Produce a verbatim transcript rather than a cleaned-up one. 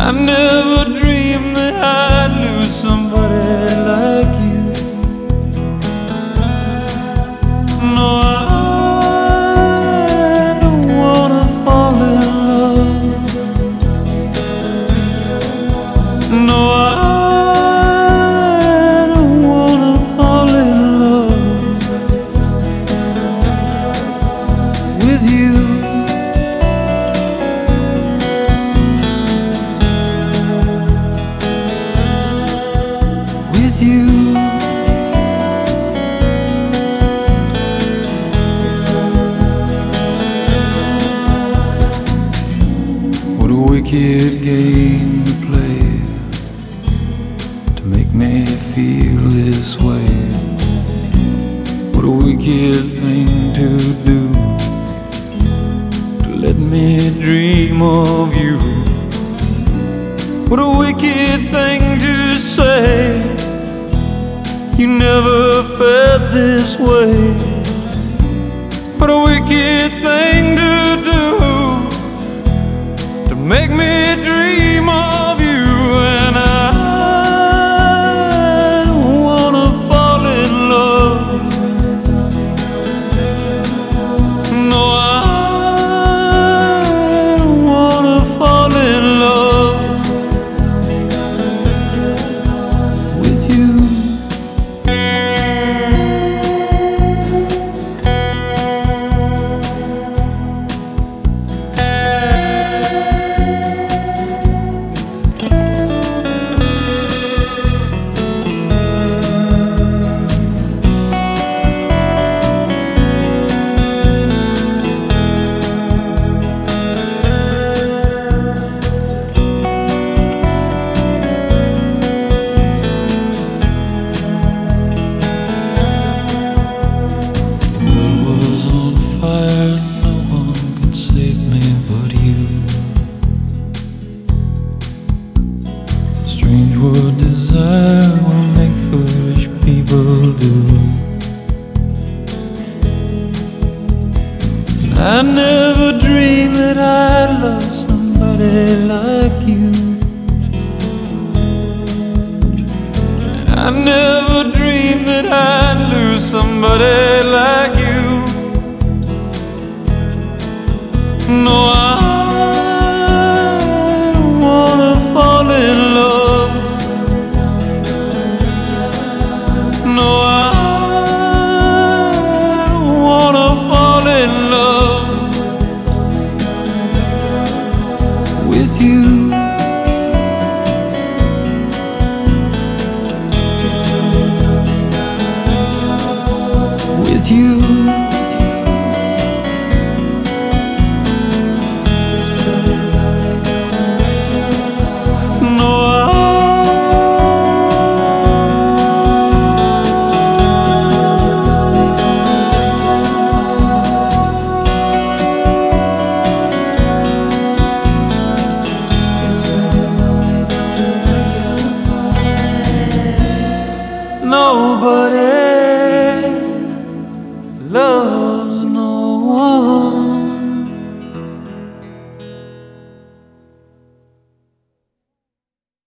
I never dreamed that I'd lose somebody like you. No, I don't wanna fall in love. No, I don't wanna fall in love with you. What a wicked game to play to make me feel this way. What a wicked thing to do to let me dream of you. What a wicked thing to say, you never felt this way. What a wicked thing to do to make me dream of you. And I don't wanna fall in love. No, I don't wanna fall in love with you. Strange what desire will make foolish people do. I never dreamed that I'd love somebody like you. I never dreamed that I'd lose somebody like you. No, I don't wanna fall in love. No, I don't wanna fall in love with you. With you. Nobody